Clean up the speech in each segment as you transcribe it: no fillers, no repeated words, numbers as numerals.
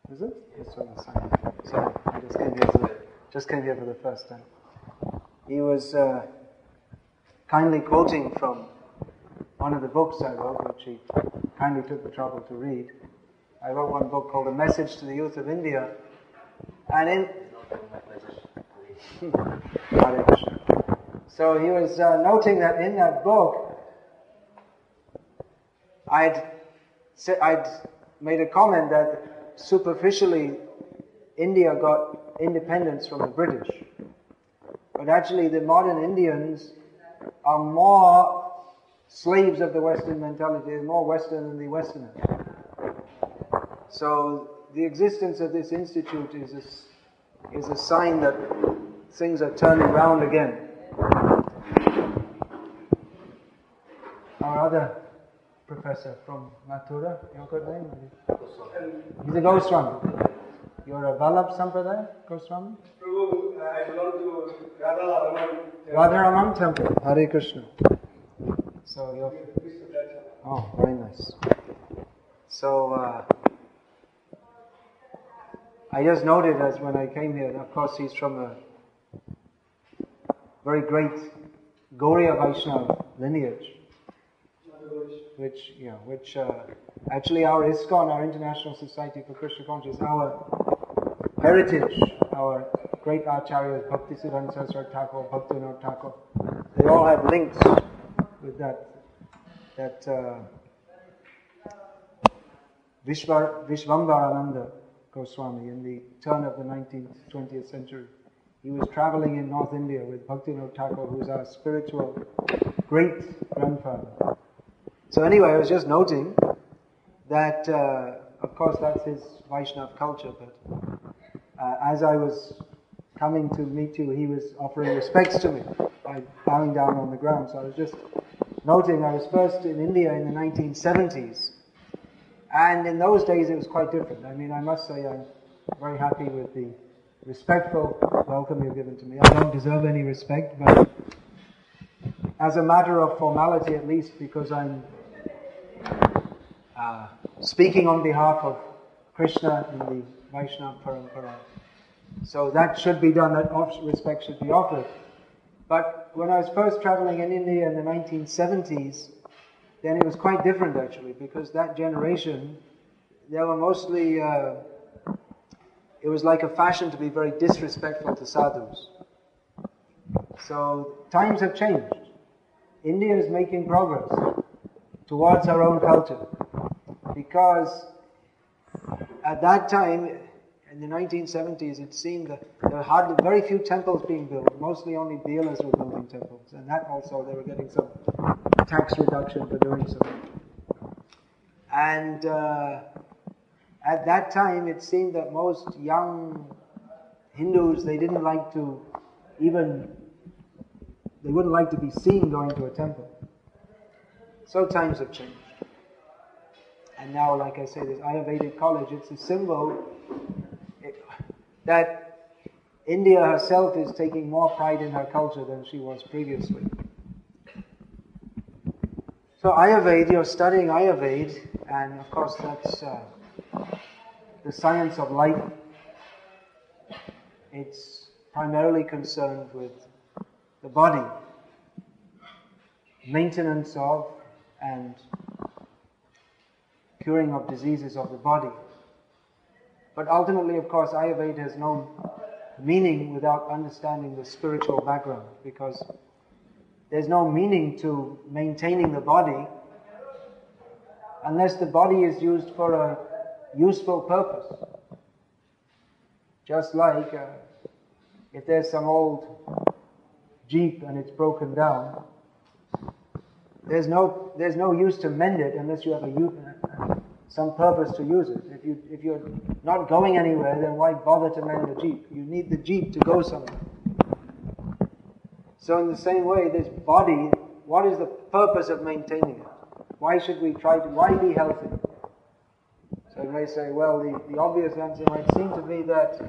Is it? It's on the sign. Sorry, I just came here for the first time. He was kindly quoting from one of the books I wrote, which he kindly took the trouble to read. I wrote one book called A Message to the Youth of India, and in Hare Krishna. So he was noting that in that book, I'd made a comment that superficially India got independence from the British, but actually the modern Indians are more slaves of the Western mentality, more Western than the Westerners. So the existence of this institute is a sign that things are turning round again. Our other professor from Mathura, your good name? He's a Goswami. You're a Vallabh Sampradaya, Goswami? Prabhu, I belong to Radha Radharaman Temple. Hare Krishna. So you're... Oh, very nice. So, I just noted as when I came here, and of course he's from a very great Gauriya Vaishnava lineage, which actually our ISKCON, our International Society for Krishna Consciousness, our heritage, our great acharyas, Bhaktisiddhanta Saraswati Thakur, Bhaktivinoda Thakur, they all have links with that Vishvambarananda Goswami in the turn of the 19th, 20th century. He was traveling in North India with Bhaktivinoda Thakur, who's our spiritual great-grandfather. So anyway, I was just noting that, of course, that's his Vaishnava culture, but as I was coming to meet you, he was offering respects to me by bowing down on the ground. So I was just noting I was first in India in the 1970s, and in those days it was quite different. I mean, I must say I'm very happy with the respectful welcome you've given to me. I don't deserve any respect, but as a matter of formality at least, because I'm speaking on behalf of Krishna in the Vaishnava Parampara. So that should be done, that respect should be offered. But when I was first traveling in India in the 1970s, then it was quite different actually, because that generation, they were mostly, it was like a fashion to be very disrespectful to sadhus. So times have changed. India is making progress towards our own culture, because at that time, in the 1970s, it seemed that there were hardly very few temples being built. Mostly only dealers were building temples, and that also they were getting some tax reduction for doing so. And at that time, it seemed that most young Hindus, they wouldn't like to be seen going to a temple. So times have changed. And now, like I say, this Ayurvedic college, it's a symbol that India herself is taking more pride in her culture than she was previously. So Ayurveda, you're studying Ayurveda, and of course that's the science of life. It's primarily concerned with the body, maintenance of and curing of diseases of the body. But ultimately, of course, Ayurveda has no meaning without understanding the spiritual background, because there's no meaning to maintaining the body unless the body is used for a useful purpose. Just like if there's some old Jeep and it's broken down, there's no use to mend it unless you have some purpose to use it. If you're not going anywhere, then why bother to mend the Jeep? You need the Jeep to go somewhere. So in the same way, this body, what is the purpose of maintaining it? Why should we why be healthy? So you may say, well, the obvious answer might seem to be that,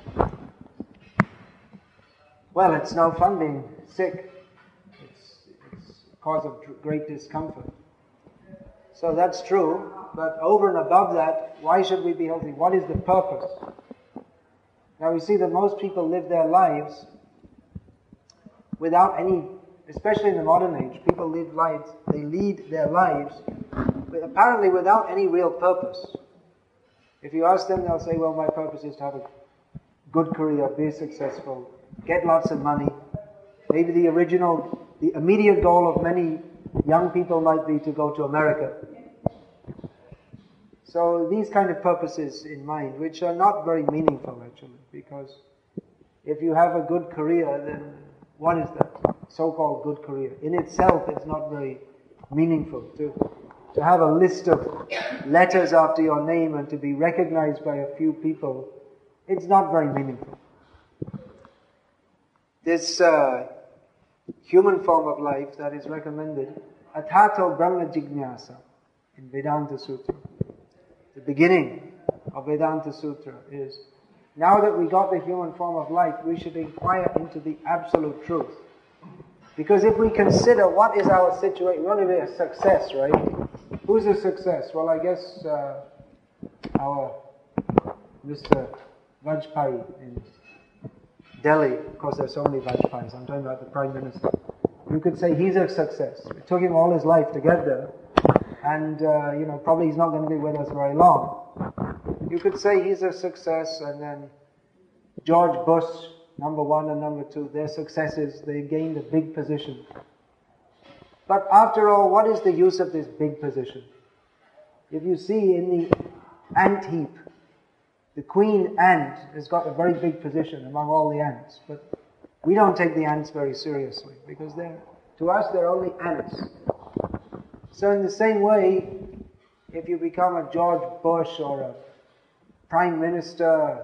well, it's no fun being sick. It's a cause of great discomfort. So that's true, but over and above that, why should we be healthy? What is the purpose? Now we see that most people live their lives without any, especially in the modern age, people they lead their lives apparently without any real purpose. If you ask them, they'll say, well, my purpose is to have a good career, be successful, get lots of money. Maybe the immediate goal of many young people might be to go to America. So these kind of purposes in mind, which are not very meaningful actually, because if you have a good career, then what is that so-called good career? In itself, it's not very meaningful. To have a list of letters after your name and to be recognized by a few people, it's not very meaningful. This human form of life that is recommended, Athato Brahma Jignasa in Vedanta Sutra. The beginning of Vedanta Sutra is, now that we got the human form of life, we should inquire into the absolute truth. Because if we consider what is our situation, we want to be a success, right? Who's a success? Well, I guess our Mr. Vajpayee in Delhi. Of course, there's so many Vajpayes. I'm talking about the Prime Minister. You could say he's a success. It took him all his life to get there. And, probably he's not going to be with us very long. You could say he's a success, and then George Bush, number 1 and number 2, their successes, they gained a big position. But after all, what is the use of this big position? If you see in the ant heap, the queen ant has got a very big position among all the ants, but we don't take the ants very seriously, because to us they're only ants. So in the same way, if you become a George Bush or a Prime Minister, or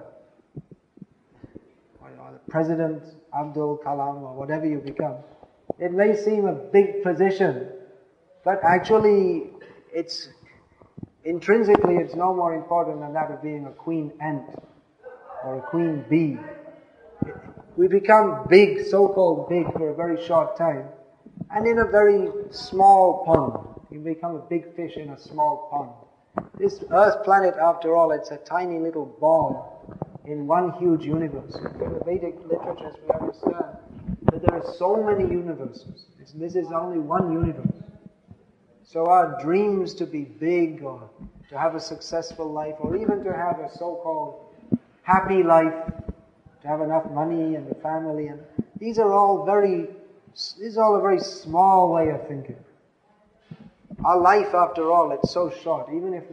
the President Abdul Kalam, or whatever you become, it may seem a big position, but actually intrinsically it's no more important than that of being a queen ant or a queen bee. We become big, so-called big, for a very short time, and in a very small pond. You become a big fish in a small pond. This Earth planet, after all, it's a tiny little ball in one huge universe. In the Vedic literatures we understand that there are so many universes. This is only one universe. So our dreams to be big, or to have a successful life, or even to have a so-called happy life, to have enough money and a family, and these are all a very small way of thinking. Our life, after all, it's so short. Even if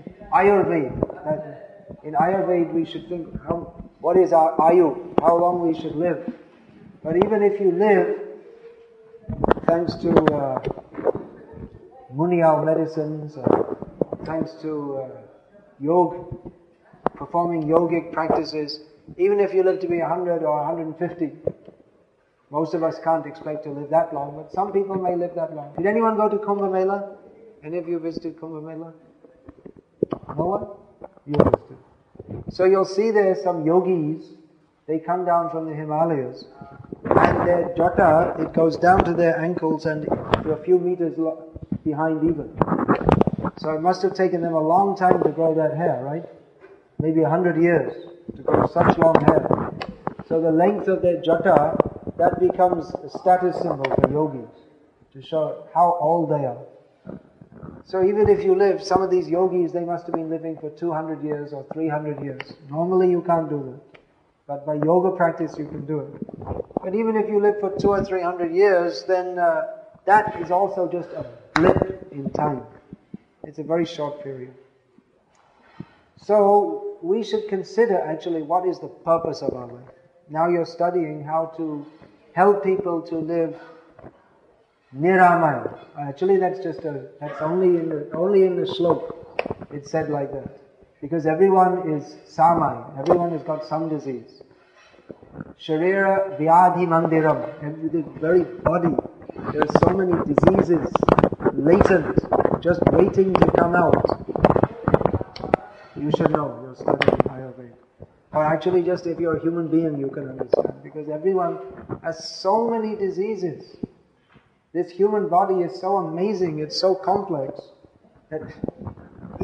in Ayurveda we should think, what is our ayu, how long we should live. But even if you live, thanks to Munial medicines, thanks to performing yogic practices, even if you live to be 100 or 150, most of us can't expect to live that long, but some people may live that long. Did anyone go to Kumbh Mela? Any of you visited Kumbh Mela? No one? You visited. So you'll see there some yogis, they come down from the Himalayas, and their jata, it goes down to their ankles and to a few meters behind even. So it must have taken them a long time to grow that hair, right? Maybe 100 years to grow such long hair. So the length of their jata, that becomes a status symbol for yogis, to show how old they are. So even if you live, some of these yogis, they must have been living for 200 years or 300 years. Normally you can't do that. But by yoga practice you can do it. But even if you live for 200 or 300 years, then that is also just a blip in time. It's a very short period. So we should consider actually what is the purpose of our life. Now you're studying how to help people to live Niramaya. Actually, that's only in the slok. It's said like that, because everyone is samai. Everyone has got some disease. Sharira vyadhi mandiram. The very body. There are so many diseases latent, just waiting to come out. You should know. You're studying Ayurveda. Or actually, just if you're a human being, you can understand, because everyone has so many diseases. This human body is so amazing, it's so complex, that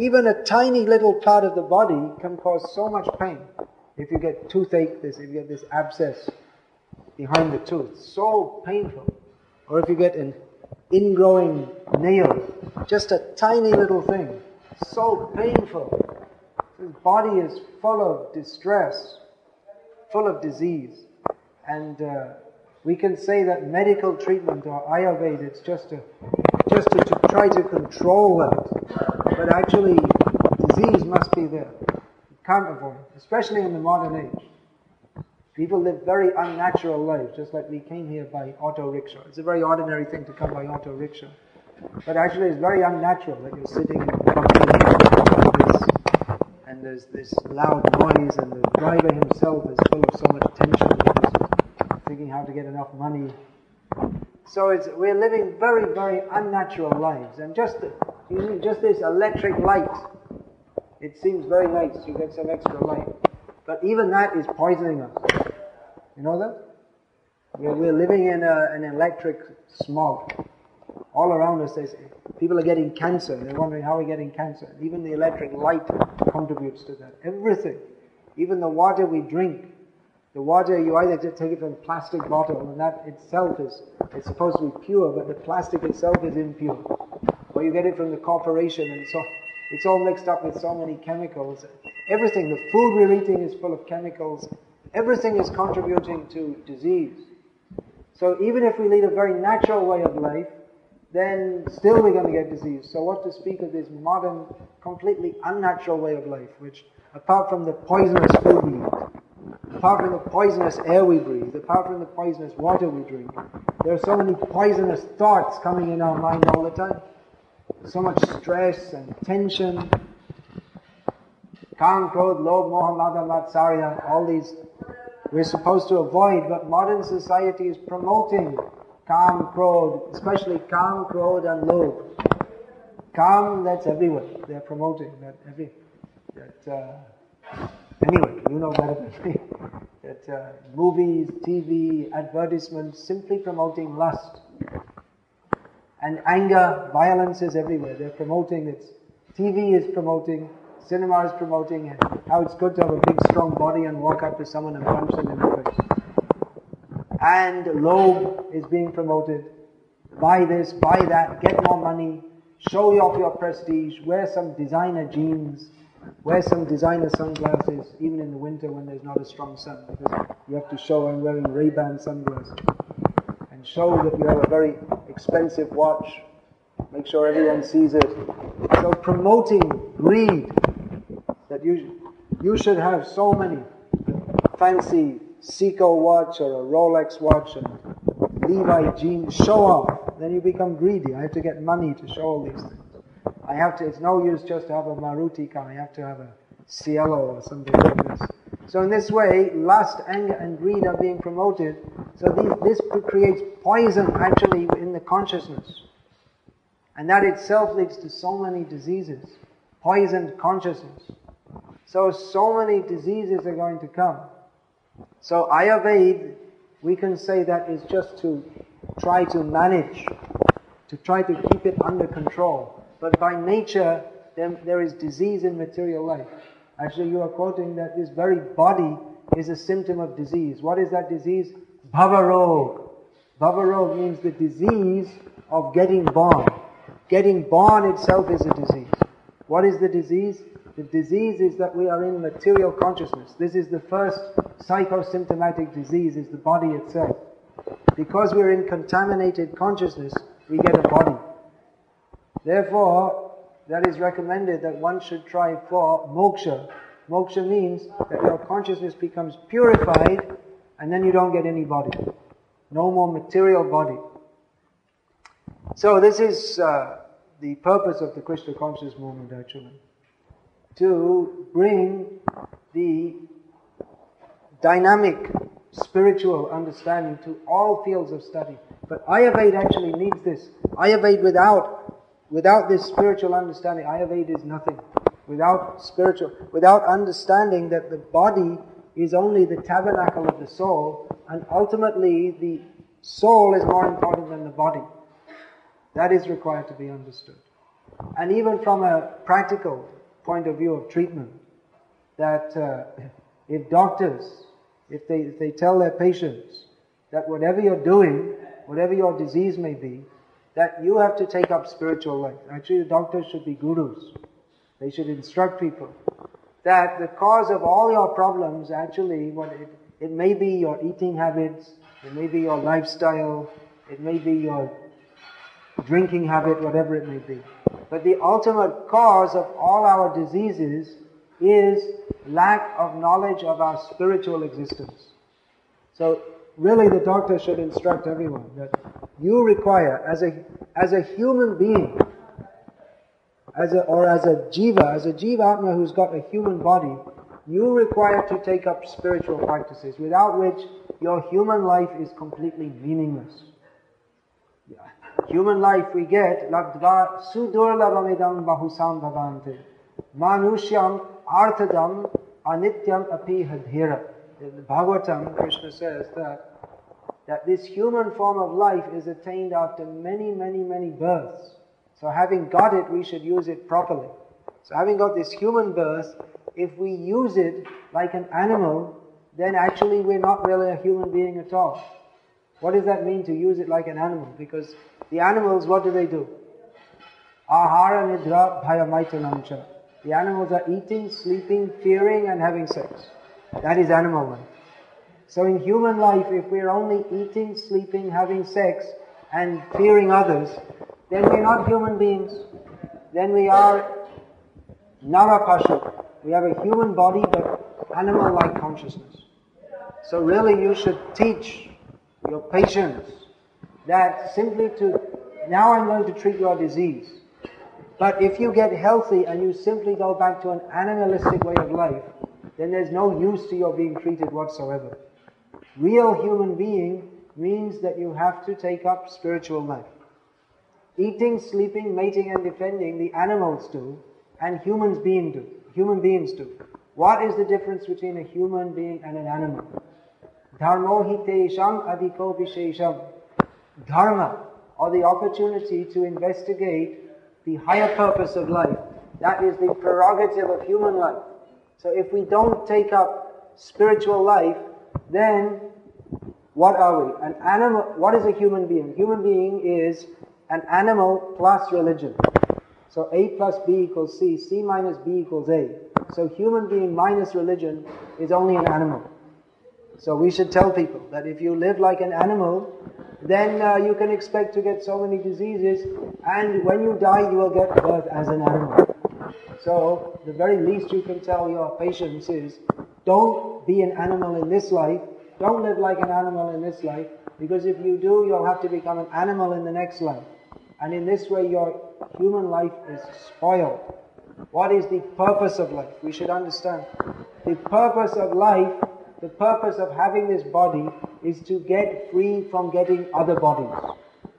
Even a tiny little part of the body can cause so much pain. If you get toothache, if you get this abscess behind the tooth, so painful. Or if you get an ingrowing nail, just a tiny little thing, so painful. His body is full of distress, full of disease. And we can say that medical treatment or Ayurveda, it's just to try to control that. But actually, disease must be there. You can't avoid it, especially in the modern age. People live very unnatural lives, just like we came here by auto rickshaw. It's a very ordinary thing to come by auto rickshaw. But actually it's very unnatural that you're sitting in a company like this, and there's this loud noise, and the driver himself is full of so much tension, because thinking how to get enough money. So we're living very, very unnatural lives. And just this electric light, it seems very nice, you get some extra light. But even that is poisoning us. You know that? We're living in an electric smog. All around us, people are getting cancer. They're wondering how we're getting cancer. Even the electric light contributes to that. Everything. Even the water we drink. The water, you either take it from a plastic bottle, and that itself it's supposed to be pure, but the plastic itself is impure. Or you get it from the corporation, and so it's all mixed up with so many chemicals. Everything, the food we're eating is full of chemicals. Everything is contributing to disease. So even if we lead a very natural way of life, then still we're going to get disease. So what to speak of this modern, completely unnatural way of life, which apart from the poisonous food we eat, apart from the poisonous air we breathe, apart from the poisonous water we drink, there are so many poisonous thoughts coming in our mind all the time. So much stress and tension. Kam, Krodh, Lobh, Moha, Mada, Matsarya, all these we're supposed to avoid, but modern society is promoting Kam, Krodh, especially Kam, Krodh and Lobh. Kam, that's everywhere. They're promoting that anyway, you know better than me. That movies, TV, advertisements, simply promoting lust. And anger, violence is everywhere. They're promoting it. TV is promoting, cinema is promoting how it's good to have a big strong body and walk up to someone and punch them in the face. And Lobh is being promoted. Buy this, buy that, get more money, show off your prestige, wear some designer jeans, wear some designer sunglasses, even in the winter when there's not a strong sun, because you have to show I'm wearing Ray-Ban sunglasses. And show that you have a very expensive watch. Make sure everyone sees it. So promoting greed, that you should have so many fancy Seiko watch or a Rolex watch and Levi jeans, show off. Then you become greedy. I have to get money to show all these things. It's no use just to have a Maruti car. I have to have a Cielo or something like this. So in this way, lust, anger and greed are being promoted. So this creates poison actually in the consciousness. And that itself leads to so many diseases. Poisoned consciousness. So many diseases are going to come. So Ayurveda, we can say that is just to try to manage, to try to keep it under control. But by nature, there is disease in material life. Actually, you are quoting that this very body is a symptom of disease. What is that disease? Bhavarog. Bhavarog means the disease of getting born. Getting born itself is a disease. What is the disease? The disease is that we are in material consciousness. This is the first psychosymptomatic disease, is the body itself. Because we're in contaminated consciousness, we get a body. Therefore, that is recommended that one should try for moksha. Moksha means that your consciousness becomes purified and then you don't get any body. No more material body. So this is the purpose of the Krishna conscious movement actually. To bring the dynamic spiritual understanding to all fields of study. But Ayurveda actually needs this. Ayurveda without this spiritual understanding, Ayurveda is nothing. Without understanding that the body is only the tabernacle of the soul, and ultimately the soul is more important than the body. That is required to be understood. And even from a practical point of view of treatment, that if doctors, if they tell their patients that whatever you're doing, whatever your disease may be, that you have to take up spiritual life. Actually, the doctors should be gurus. They should instruct people that the cause of all your problems, actually, it may be your eating habits, it may be your lifestyle, it may be your drinking habit, whatever it may be. But the ultimate cause of all our diseases is lack of knowledge of our spiritual existence. So really the doctor should instruct everyone that you require, as a human being, as a jiva-atma who's got a human body, you require to take up spiritual practices, without which your human life is completely meaningless. Human life we get, labdva sudurlabhamidam bahusam bhavante, manushyam arthadam anityam api hadhira. In the Bhagavatam, Krishna says that this human form of life is attained after many, many, many births. So having got it, we should use it properly. So having got this human birth, if we use it like an animal, then actually we're not really a human being at all. What does that mean, to use it like an animal? Because the animals, what do? Ahara nidra bhayamaitanamcha. The animals are eating, sleeping, fearing and having sex. That is animal life. So in human life, if we're only eating, sleeping, having sex and fearing others, then we're not human beings. Then we are narapashu. We have a human body but animal-like consciousness. So really you should teach your patients that simply now I'm going to treat your disease. But if you get healthy and you simply go back to an animalistic way of life, then there's no use to your being treated whatsoever. Real human being means that you have to take up spiritual life. Eating, sleeping, mating and defending, the animals do, and human beings do. What is the difference between a human being and an animal? Dharmo hitesham adhiko vishesham. Dharma, or the opportunity to investigate the higher purpose of life. That is the prerogative of human life. So if we don't take up spiritual life, then what are we? An animal. What is a human being? Human being is an animal plus religion. So A plus B equals C, C minus B equals A. So human being minus religion is only an animal. So we should tell people that if you live like an animal, then you can expect to get so many diseases, and when you die you will get birth as an animal. So the very least you can tell your patients is, don't be an animal in this life, don't live like an animal in this life, because if you do, you'll have to become an animal in the next life. And in this way your human life is spoiled. What is the purpose of life? We should understand. The purpose of life, the purpose of having this body, is to get free from getting other bodies.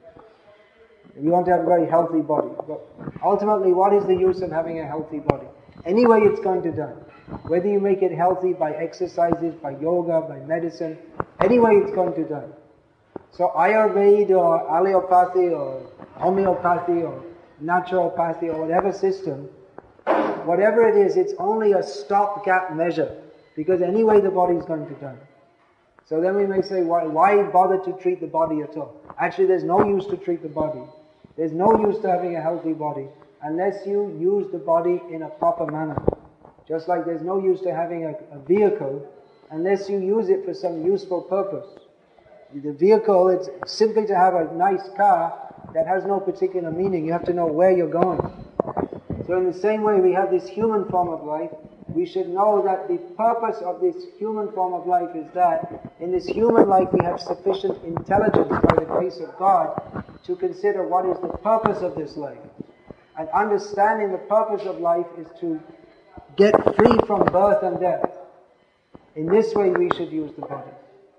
We want to have a very healthy body. But ultimately, what is the use of having a healthy body? Anyway, it's going to die. Whether you make it healthy by exercises, by yoga, by medicine, anyway, it's going to die. So Ayurveda or allopathy or homeopathy or naturopathy or whatever system, whatever it is, it's only a stopgap measure. Because anyway the body is going to die. So then we may say, why bother to treat the body at all? Actually, there's no use to treat the body. There's no use to having a healthy body unless you use the body in a proper manner. Just like there's no use to having a vehicle unless you use it for some useful purpose. The vehicle, it's simply to have a nice car that has no particular meaning. You have to know where you're going. So in the same way we have this human form of life, we should know that the purpose of this human form of life is that in this human life we have sufficient intelligence by the grace of God to consider what is the purpose of this life. And understanding the purpose of life is to get free from birth and death. In this way we should use the body.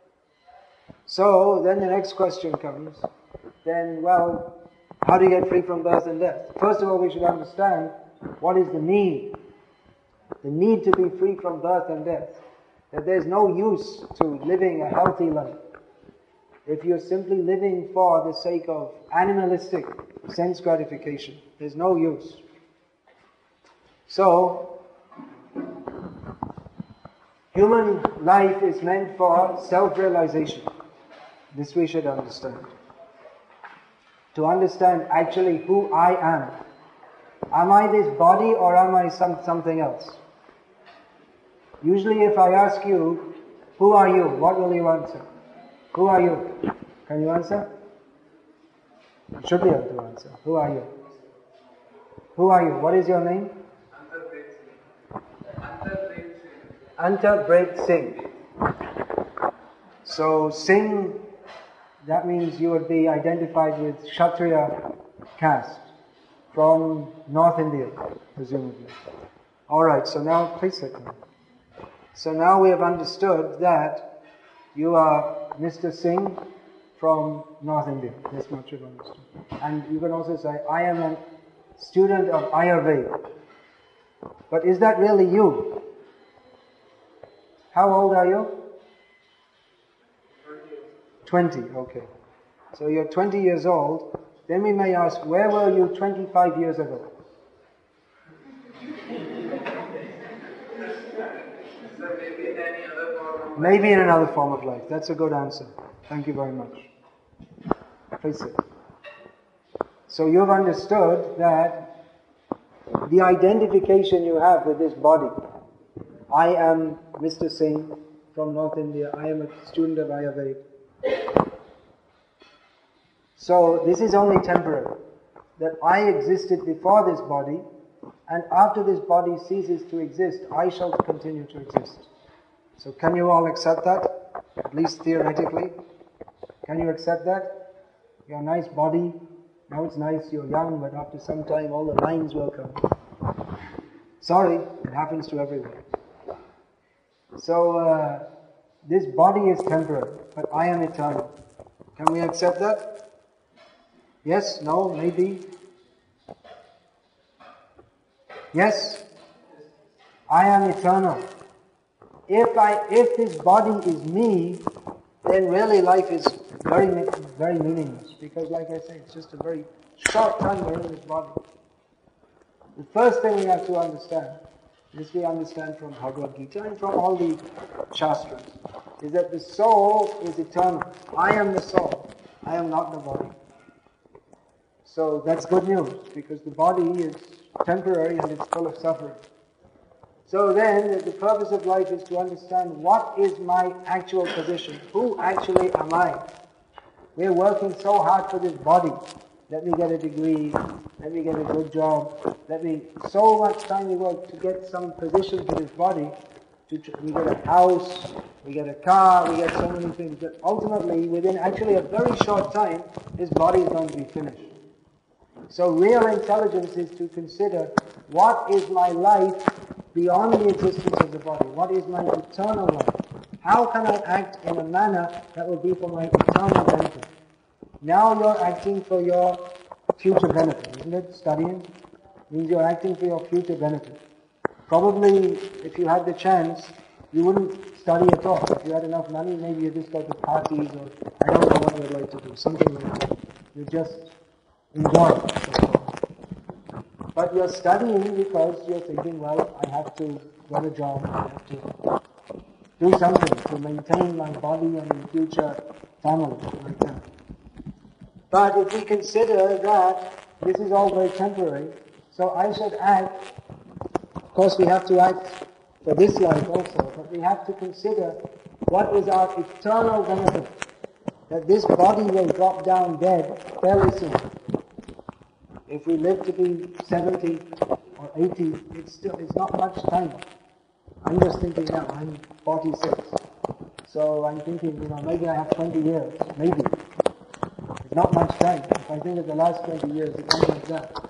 So then the next question comes, how do you get free from birth and death? First of all, we should understand what is the need. The need to be free from birth and death. That there's no use to living a healthy life. if you're simply living for the sake of animalistic sense gratification, there's no use. So, human life is meant for self-realization. This we should understand. To understand actually who I am. Am I this body or am I something else? Usually if I ask you, who are you? What will you answer? Who are you? Can you answer? You should be able to answer. Who are you? Who are you? What is your name? Antabret Singh. So Singh, that means you would be identified with Kshatriya caste from North India, presumably. Alright, so now, please sit down. So now we have understood that you are Mr. Singh from North India. This much you've understood. And you can also say, I am a student of Ayurveda. But is that really you? How old are you? 20, okay. So you're 20 years old. Then we may ask, where were you 25 years ago? Maybe in another form of life. That's a good answer. Thank you very much. Please sit. So you've understood that the identification you have with this body, I am Mr. Singh from North India, I am a student of Ayurveda. So this is only temporary. That I existed before this body, and after this body ceases to exist, I shall continue to exist. So can you all accept that? At least theoretically. Can you accept that? Your nice body, now it's nice, you're young, but after some time all the lines will come. Sorry, it happens to everyone. So this body is temporary, but I am eternal. Can we accept that? Yes? No? Maybe? Yes? I am eternal. If this body is me, then really life is very meaningless. Because like I say, it's just a very short time we're in this body. The first thing we have to understand, this we understand from Bhagavad Gita and from all the Shastras, is that the soul is eternal. I am the soul. I am not the body. So that's good news, because the body is temporary and it's full of suffering. So then, the purpose of life is to understand what is my actual position. Who actually am I? We're working so hard for this body. Let me get a degree, let me get a good job, so much time we work to get some position for this body. We get a house, we get a car, we get so many things. But ultimately, within actually a very short time, this body is going to be finished. So real intelligence is to consider, what is my life beyond the existence of the body? What is my eternal life? How can I act in a manner that will be for my eternal benefit? Now you're acting for your future benefit, isn't it? Studying means you're acting for your future benefit. Probably, if you had the chance, you wouldn't study at all. If you had enough money, maybe you just go to parties, or I don't know what you'd like to do, something like that. You just enjoy it. But you're studying because you're thinking, well, I have to get a job, I have to do something to maintain my body and in future family, like that. But if we consider that this is all very temporary, so I should act, of course we have to act for this life also, but we have to consider what is our eternal benefit, that this body will drop down dead fairly soon. If we live to be 70 or 80, it's not much time. I'm just thinking now, I'm 46. So I'm thinking, maybe I have 20 years, maybe. It's not much time. If I think of the last 20 years, it's not like that.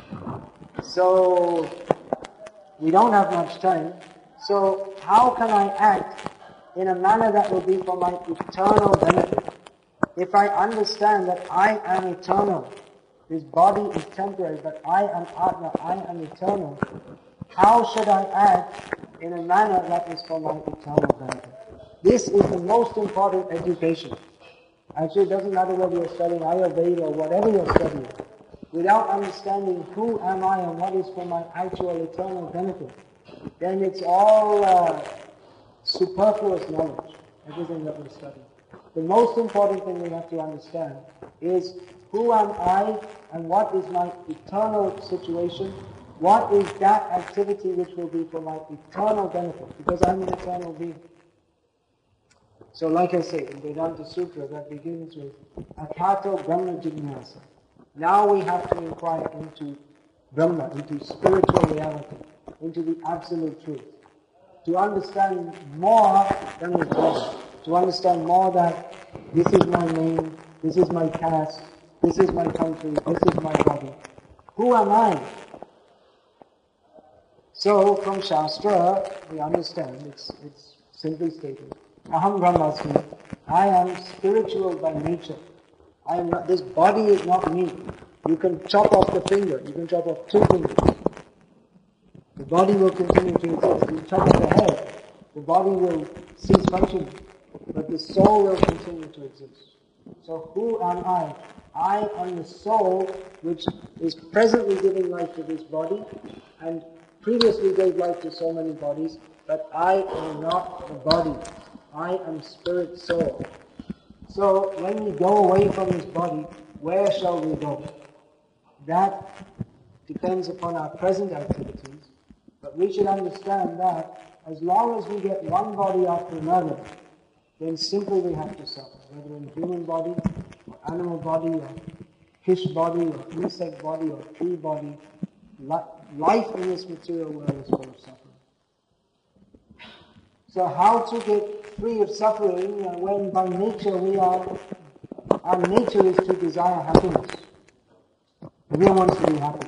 So, we don't have much time. So, how can I act in a manner that will be for my eternal benefit? If I understand that I am eternal, this body is temporary, but I am Atma, I am eternal, how should I act in a manner that is for my eternal benefit? This is the most important education. Actually, it doesn't matter whether you're studying Ayurveda or whatever you're studying. Without understanding who am I and what is for my actual eternal benefit, then it's all superfluous knowledge, everything that we're studying. The most important thing we have to understand is who am I and what is my eternal situation, what is that activity which will be for my eternal benefit, because I'm an eternal being. So like I say, in Vedanta Sutra, that begins with Athato Brahma Jignasa. Now we have to inquire into Brahma, into spiritual reality, into the absolute truth. To understand more than is Brahma. To understand more that this is my name, this is my caste, this is my country, this is my body. Who am I? So from Shastra, we understand, it's simply stated, Aham Brahmasmi, I am spiritual by nature. I am not, this body is not me. You can chop off the finger, you can chop off 2 fingers. The body will continue to exist. You chop off the head, the body will cease functioning, but the soul will continue to exist. So who am I? I am the soul which is presently giving life to this body and previously gave life to so many bodies, but I am not the body. I am spirit soul. So when we go away from this body, where shall we go? That depends upon our present activities, but we should understand that as long as we get one body after another, then simply we have to suffer, whether in human body, or animal body, or fish body, or insect body, or tree body. Life in this material world is full of suffering. So how to get free of suffering when by nature our nature is to desire happiness. Everyone wants to be happy.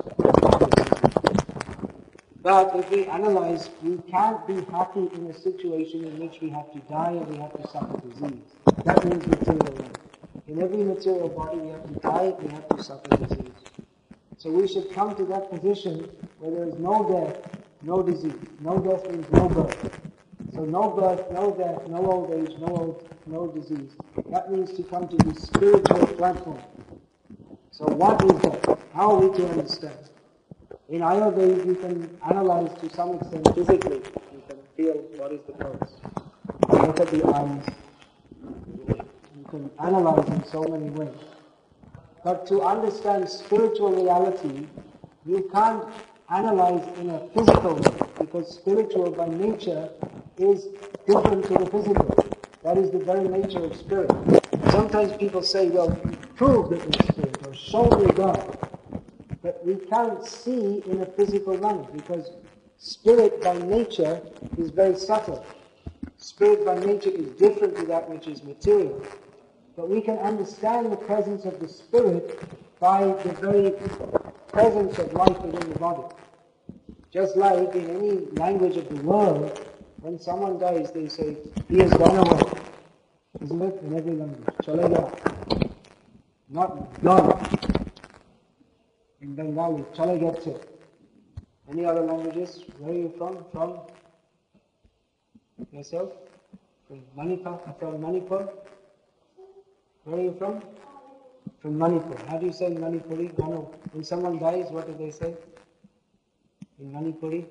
But if we analyze, we can't be happy in a situation in which we have to die and we have to suffer disease. That means material life. In every material body we have to die, we have to suffer disease. So we should come to that position where there is no death, no disease. No death means no birth. So no birth, no death, no old age, no disease. That means to come to the spiritual platform. So what is that? How are we to understand? In Ayurveda, you can analyze to some extent physically. You can feel what is the pulse. You look at the eyes. You can analyze in so many ways. But to understand spiritual reality, you can't analyze in a physical way, because spiritual by nature is different to the physical. That is the very nature of spirit. Sometimes people say, well, prove that you're spirit, or show me God. But we can't see in a physical manner, because spirit by nature is very subtle. Spirit by nature is different to that which is material. But we can understand the presence of the spirit by the very presence of life within the body. Just like in any language of the world, when someone dies, they say, he has gone away. Isn't it? In every language. Chala gaya. Not gone. In Bengali, chala gaya. Any other languages? Where are you from? From? Yourself? From Manipur? Where are you from? From Manipur. How do you say Manipuri? When someone dies, what do they say? In Manipuri?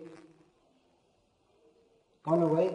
Gone away?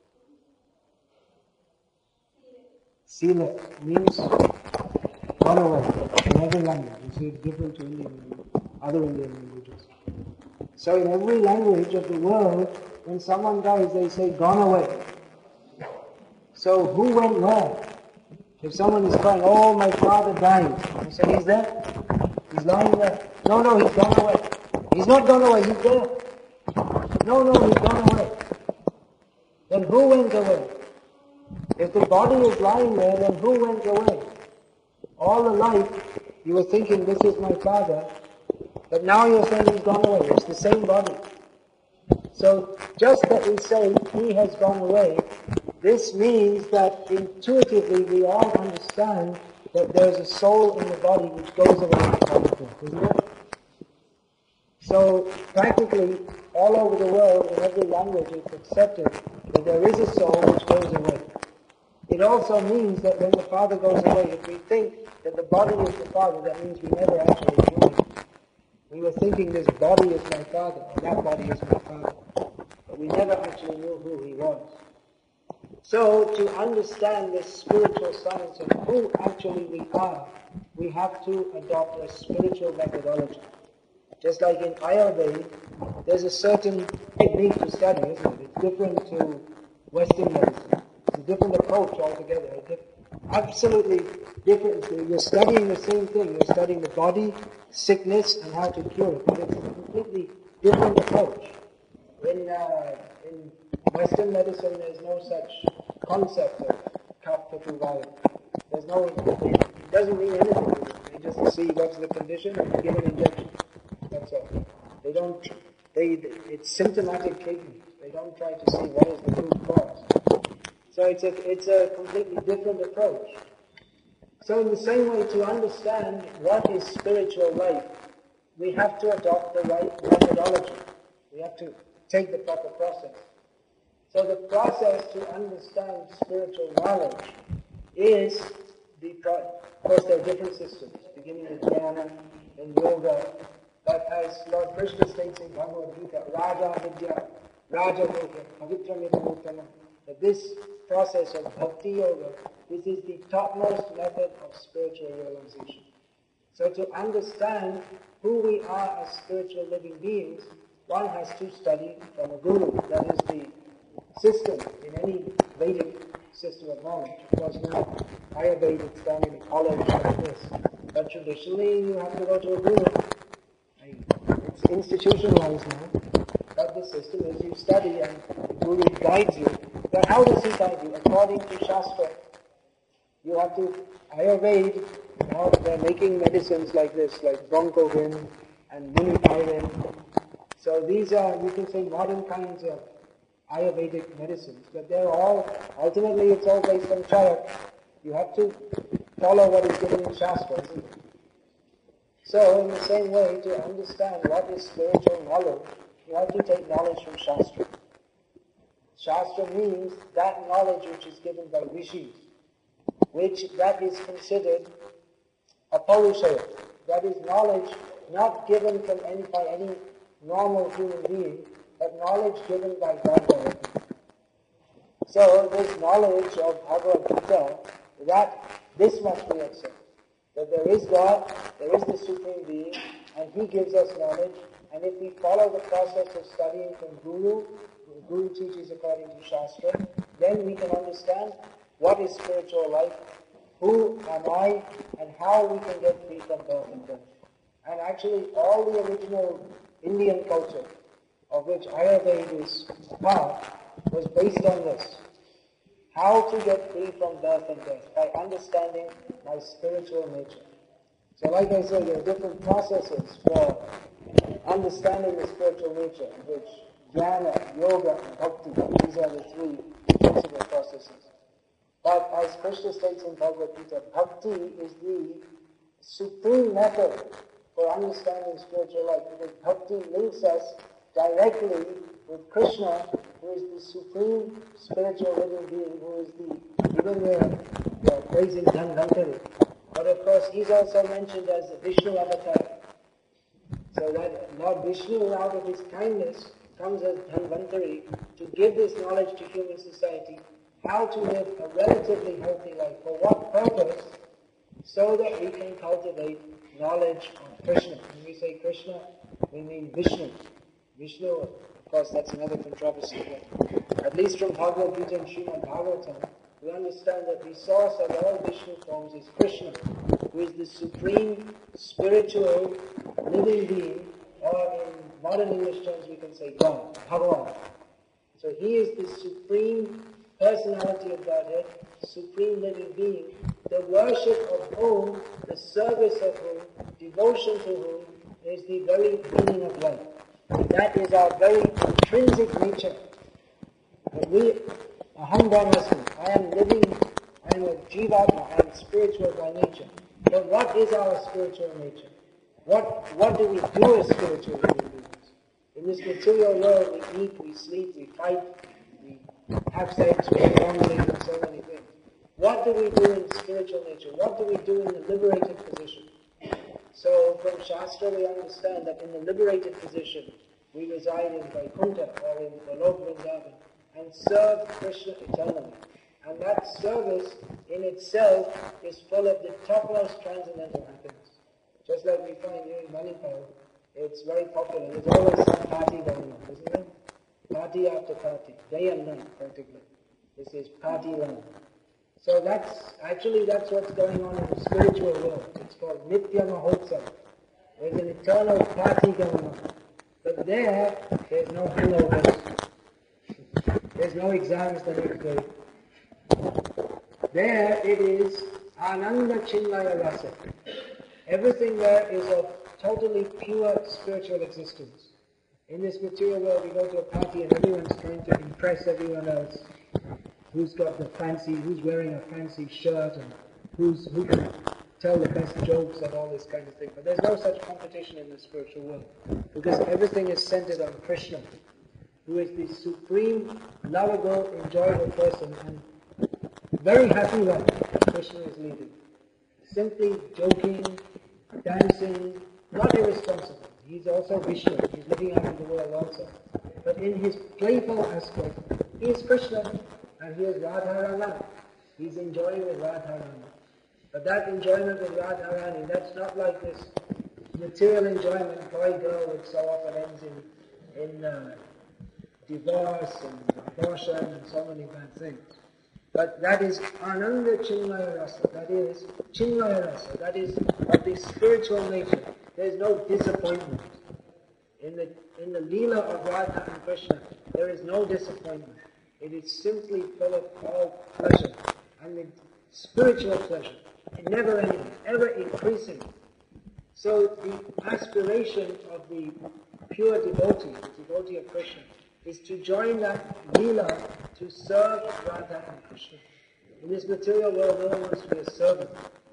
Sila means gone away. In every language. You see, it's different to other Indian languages. So in every language of the world, when someone dies, they say gone away. So who went where? If someone is crying, oh, my father died, you say, he's there? He's lying there? No, he's gone away. He's not gone away, he's there. No, he's gone away. Then who went away? If the body is lying there, then who went away? All the life, you were thinking, this is my father, but now you're saying he's gone away. It's the same body. So, just that we say, he has gone away, this means that intuitively we all understand that there's a soul in the body which goes away from the body, isn't it? So practically all over the world, in every language, it's accepted that there is a soul which goes away. It it also means that when the father goes away, if we think that the body is the father, that means we never actually knew him. We were thinking this body is my father, or that body is my father, but we never actually knew who he was. So, to understand this spiritual science of who actually we are, we have to adopt a spiritual methodology. Just like in Ayurveda, there's a certain technique to study, isn't it? It's different to Western medicine. It's a different approach altogether. Absolutely different. You're studying the same thing. You're studying the body, sickness, and how to cure it. But it's a completely different approach. In Western medicine, there's no such concept of kapha vaya. There's no, it doesn't mean anything. They just see what's the condition and give an injection. That's all. It's symptomatic treatment. They don't try to see what is the root cause. So it's a completely different approach. So in the same way, to understand what is spiritual life, we have to adopt the right methodology. We have to take the proper process. So the process to understand spiritual knowledge is of course there are different systems, beginning with jnana and yoga, but as Lord Krishna states in Bhagavad Gita, Raja Vidya, Raja Yoga, Pavitramita, that this process of bhakti yoga, this is the topmost method of spiritual realization. So to understand who we are as spiritual living beings, one has to study from a guru. That is the system in any Vedic system of knowledge. Of course now, Ayurveda it's done in a college like this. But traditionally you have to go to a guru. It's institutionalized now. But the system is you study and the guru guides you. But how does he guide you? According to Shastra. You have to, Ayurveda, now they're making medicines like this, like Broncovin and Munipyrin. So these are, you can say, modern kinds of Ayurvedic medicines, but they're all, ultimately it's all based on Charak. You have to follow what is given in Shastra, isn't it? So in the same way, to understand what is spiritual knowledge, you have to take knowledge from Shastra. Shastra means that knowledge which is given by rishis, that is considered a Paurushaya. That is knowledge not given by any normal human being, but knowledge given by God directly. So this knowledge of Bhagavad Gita, this much we accept. That there is God, there is the Supreme Being, and He gives us knowledge, and if we follow the process of studying from Guru, the Guru teaches according to Shastra, then we can understand what is spiritual life, who am I, and how we can get free from birth and death. And actually all the original Indian culture, of which Ayurveda is a part, was based on this. How to get free from birth and death, by understanding my spiritual nature. So like I said, there are different processes for understanding the spiritual nature, which jnana, yoga, and bhakti, these are the three principal processes. But as Krishna states in Bhagavad Gita, bhakti is the supreme method for understanding spiritual life, because bhakti links us directly with Krishna, who is the supreme spiritual living being, who is even we're praising Dhanvantari. But of course, he's also mentioned as the Vishnu avatar. So that Lord Vishnu, out of his kindness, comes as Dhanvantari to give this knowledge to human society, how to live a relatively healthy life. For what purpose? So that we can cultivate knowledge of Krishna. When we say Krishna, we mean Vishnu. Vishnu, of course, that's another controversy. But at least from Bhagavad Gita and Srimad Bhagavatam, we understand that the source of all Vishnu forms is Krishna, who is the supreme spiritual living being, or in modern English terms we can say God, Bhagavan. So he is the supreme personality of Godhead, supreme living being, the worship of whom, the service of whom, devotion to whom is the very meaning of life. That is our very intrinsic nature. That we, aham brahmasmi, I am living, I am a jivatma, I am spiritual by nature. But what is our spiritual nature? What do we do as spiritual living beings? In this material world, we eat, we sleep, we fight, we have sex, we have family, and so many things. what do we do in spiritual nature? What do we do in the liberated position? So from Shastra we understand that in the liberated position we reside in Vaikuntha or in Golok Vrindavan and serve Krishna eternally. And that service in itself is full of the topmost transcendental happiness. Just like we find here in Manipur, it's very popular. There's always some party going on, isn't there? Party after party, day and night practically. This is party land. So that's what's going on in the spiritual world. It's called Nitya Mahotsav. There's an eternal party going on. But there's no hangovers. There's no exams the next day. There it is Ananda Chinmaya Rasa. Everything there is of totally pure spiritual existence. In this material world we go to a party and everyone's trying to impress everyone else. Who's wearing a fancy shirt and who can tell the best jokes and all this kind of thing. But there's no such competition in the spiritual world. Because everything is centered on Krishna, who is the supreme, lovable, enjoyable person and very happy life Krishna is leading. Simply joking, dancing, not irresponsible. He's also Vishnu, he's living out in the world also. But in his playful aspect, he is Krishna and he is Radharani. He's enjoying with Radharani. But that enjoyment with Radharani, that's not like this material enjoyment, boy-girl, which so often ends in divorce and abortion and so many bad things. But that is Ananda Chinmaya Rasa, that is Chinmaya Rasa, that is of the spiritual nature. There is no disappointment. In the Leela of Radha and Krishna, there is no disappointment. It is simply full of all pleasure, and the spiritual pleasure, never ending, ever increasing. So the aspiration of the pure devotee, the devotee of Krishna, is to join that Leela to serve Radha and Krishna. In this material world, no one wants to be a servant.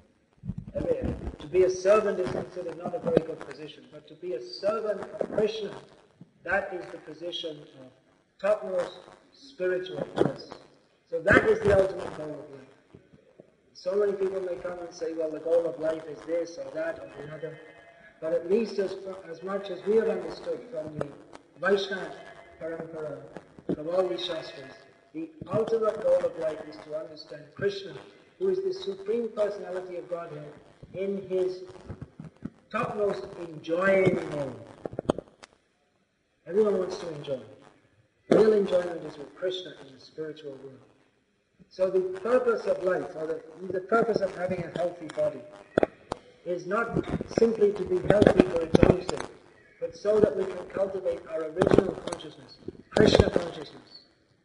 To be a servant is considered not a very good position, but to be a servant of Krishna, that is the position of topmost spiritual bliss. So that is the ultimate goal of life. So many people may come and say, well, the goal of life is this or that or the other. But at least as much as we have understood from the Vaishnava Parampara, from all these Shastras, the ultimate goal of life is to understand Krishna, who is the Supreme Personality of Godhead, in his topmost enjoying mode. Everyone wants to enjoy. Real enjoyment is with Krishna in the spiritual world. So the purpose of life, or the purpose of having a healthy body, is not simply to be healthy for its own sake, but so that we can cultivate our original consciousness, Krishna consciousness.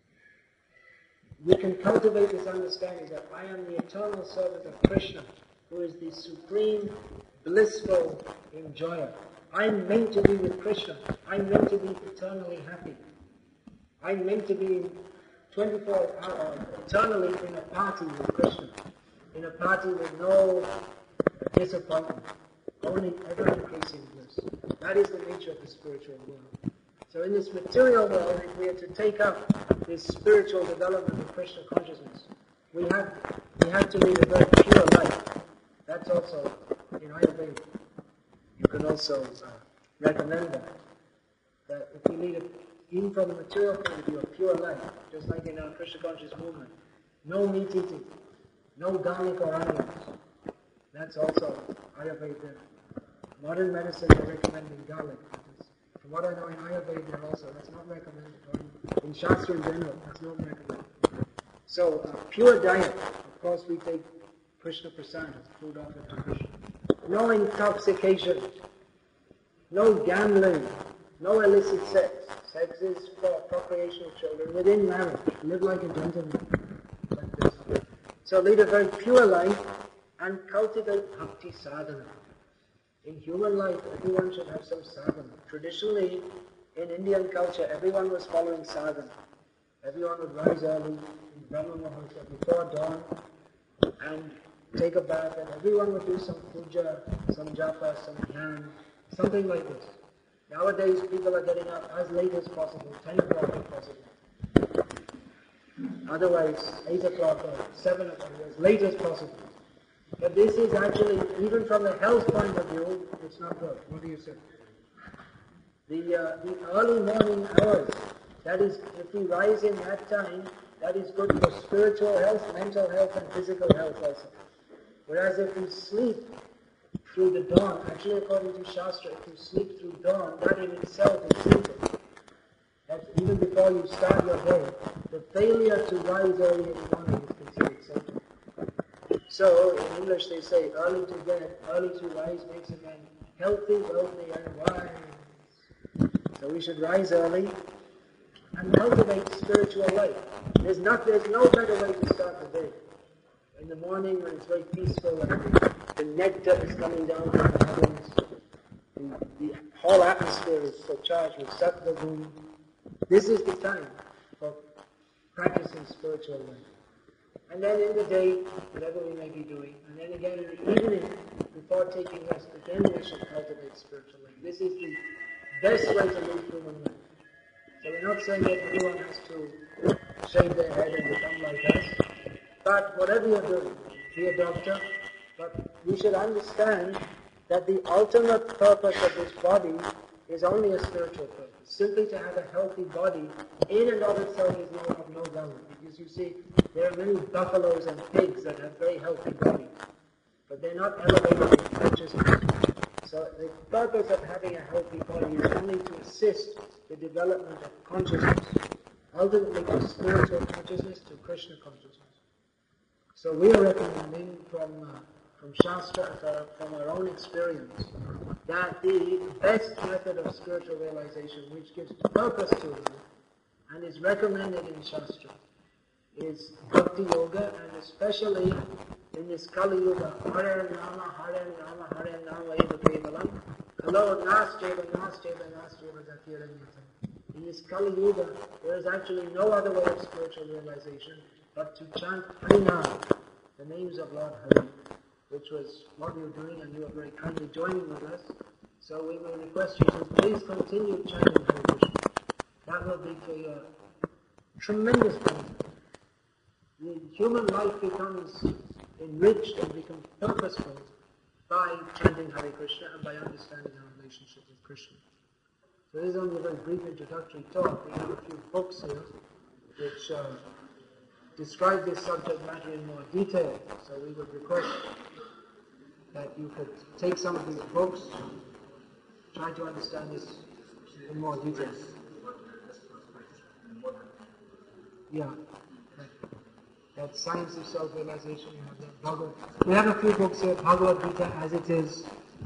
We can cultivate this understanding that I am the eternal servant of Krishna, who is the supreme, blissful enjoyer. I'm meant to be with Krishna. I'm meant to be eternally happy. I'm meant to be 24 hours eternally in a party with Krishna, in a party with no disappointment, only ever-increasing bliss. That is the nature of the spiritual world. So in this material world, if we are to take up this spiritual development of Krishna consciousness, we have to lead a very pure life. That's also in Ayurveda. You can also recommend that if we lead even from the material point of view, a pure life, just like in our Krishna conscious movement, no meat eating, no garlic or onions. That's also Ayurveda. Modern medicine they're recommending garlic. From what I know in Ayurveda also, that's not recommended. Or in Shastra in general, that's not recommended. So, pure diet. Of course, we take Krishna Prasad, food offered to Krishna. No intoxication, no gambling, no illicit sex. Sex is for procreation of children within marriage. Live like a gentleman, like this. So lead a very pure life and cultivate bhakti sadhana. In human life, everyone should have some sadhana. Traditionally, in Indian culture, everyone was following sadhana. Everyone would rise early in Brahma Muhurta before dawn and take a bath, and everyone would do some puja, some japa, some dhyan, something like this. Nowadays, people are getting up as late as possible, 10 o'clock if possible. Otherwise, 8 o'clock or 7 o'clock, as late as possible. But this is actually, even from a health point of view, it's not good. What do you say? The early morning hours, that is, if we rise in that time, that is good for spiritual health, mental health, and physical health also. Whereas if we sleep through the dawn, actually according to Shastra, if you sleep through dawn, that in itself is sinful. That's even before you start your day. The failure to rise early in the morning is considered sinful. So, in English they say, early to bed, early to rise makes a man healthy, wealthy, and wise. So we should rise early and cultivate spiritual life. There's no better way to start the day. In the morning when it's very peaceful and the nectar is coming down from the heavens, the whole atmosphere is so charged with sattva guna. This is the time for practicing spiritual life. And then in the day, whatever we may be doing, and then again in the evening, before taking rest, again we should cultivate spiritual life. This is the best way to live human life. So we're not saying that everyone has to shave their head and become like us, but whatever you're doing, be a doctor, but we should understand that the ultimate purpose of this body is only a spiritual purpose. Simply to have a healthy body in and of itself is of no value. Because you see, there are many buffaloes and pigs that have very healthy bodies, but they're not elevated in consciousness. So the purpose of having a healthy body is only to assist the development of consciousness, ultimately to spiritual consciousness, to Krishna consciousness. So we are recommending from Shastra, from our own experience, that the best method of spiritual realization, which gives purpose to life and is recommended in Shastra, is Bhakti Yoga, and especially in this Kali Yuga, Hare Nama, Hare Nama, Hare Nama, Eva Kevalam, Kalo Nastyeva, Nastyeva, Nastyeva, Zatiranyata. In this Kali Yuga, there is actually no other way of spiritual realization but to chant Harinam, the names of Lord Hari, which was what we were doing, and you were very kindly joining with us. So we will request you to please continue chanting Hare Krishna. That will be to your tremendous benefit. The human life becomes enriched and becomes purposeful by chanting Hare Krishna and by understanding our relationship with Krishna. So this is only a very brief introductory talk. We have a few books here which describe this subject matter in more detail. So we would request that you could take some of these books, try to understand this in more detail. Yeah. That Science of Self-Realization, you have that Bhagavad. We have a few books here, Bhagavad Gita as it is,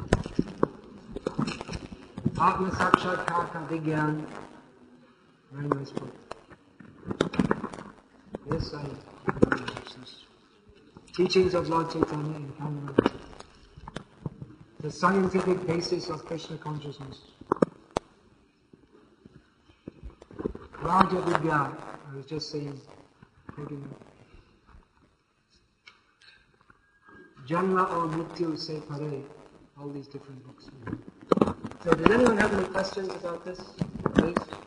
Atma Sakshatkar Ka Vigyan, very nice book. Yes, I Teachings of Lord Chaitanya in Kannada. The Scientific Basis of Krishna Consciousness. Raja Vidya, I was just saying, Janma or Mrityu Se Pare, all these different books. So does anyone have any questions about this, please?